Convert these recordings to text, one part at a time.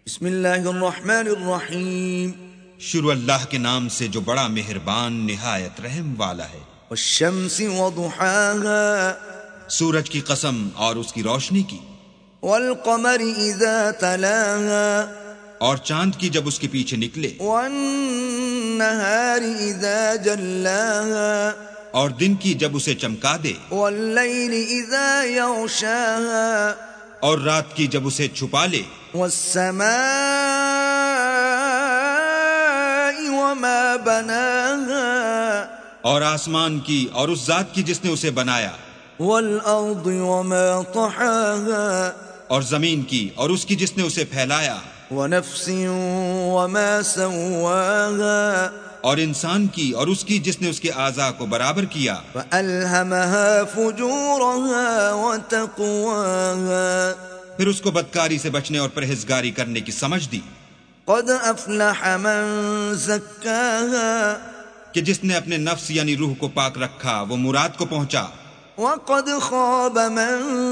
بسم اللہ الرحمن الرحیم، شروع اللہ کے نام سے جو بڑا مہربان نہایت رحم والا ہے۔ والشمس وضحاها، سورج کی قسم اور اس کی روشنی کی، والقمر اذا تلاها، اور چاند کی جب اس کے پیچھے نکلے، والنہار اذا جلاها، اور دن کی جب اسے چمکا دے، واللیل اذا یغشاها، اور رات کی جب اسے چھپا لے، والسماء وما بناها، اور آسمان کی اور اس ذات کی جس نے اسے بنایا، والارض وما طحاها، اور زمین کی اور اس کی جس نے اسے پھیلایا، ونفس وما سواها، اور انسان کی اور اس کی جس نے اس کے اعضاء کو برابر کیا، فألهمها فجورها وتقواها، پھر اس کو بدکاری سے بچنے اور پرہیزگاری کرنے کی سمجھ دی، قد افلح من زکاها، کہ جس نے اپنے نفس یعنی روح کو پاک رکھا وہ مراد کو پہنچا، وقد خاب من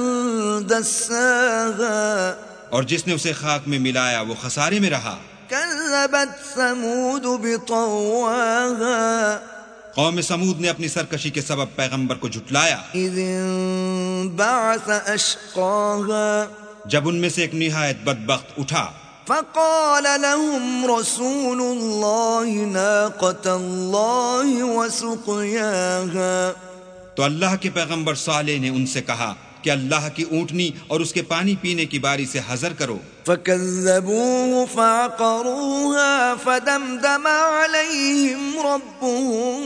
دساها، اور جس نے اسے خاک میں ملایا وہ خسارے میں رہا۔ كذبت ثمود بطواها، قوم سمود نے اپنی سرکشی کے سبب پیغمبر کو جھٹلایا، اذ انبعث اشقاها، جب ان میں سے ایک نہایت بدبخت اٹھا، فقال لهم رسول الله ناقة الله وسقياها، تو اللہ کے پیغمبر صالح نے ان سے کہا کہ اللہ کی اونٹنی اور اس کے پانی پینے کی باری سے حذر کرو، فكذبوه فعقروها فدمدم عليهم ربهم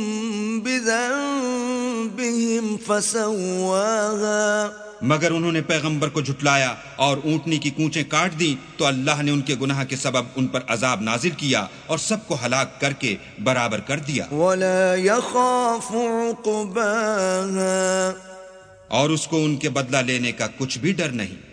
بذنبهم فسواها، مگر انہوں نے پیغمبر کو جھٹلایا اور اونٹنی کی کونچیں کاٹ دی تو اللہ نے ان کے گناہ کے سبب ان پر عذاب نازل کیا اور سب کو ہلاک کر کے برابر کر دیا، ولا يخاف عقباها، اور اس کو ان کے بدلہ لینے کا کچھ بھی ڈر نہیں۔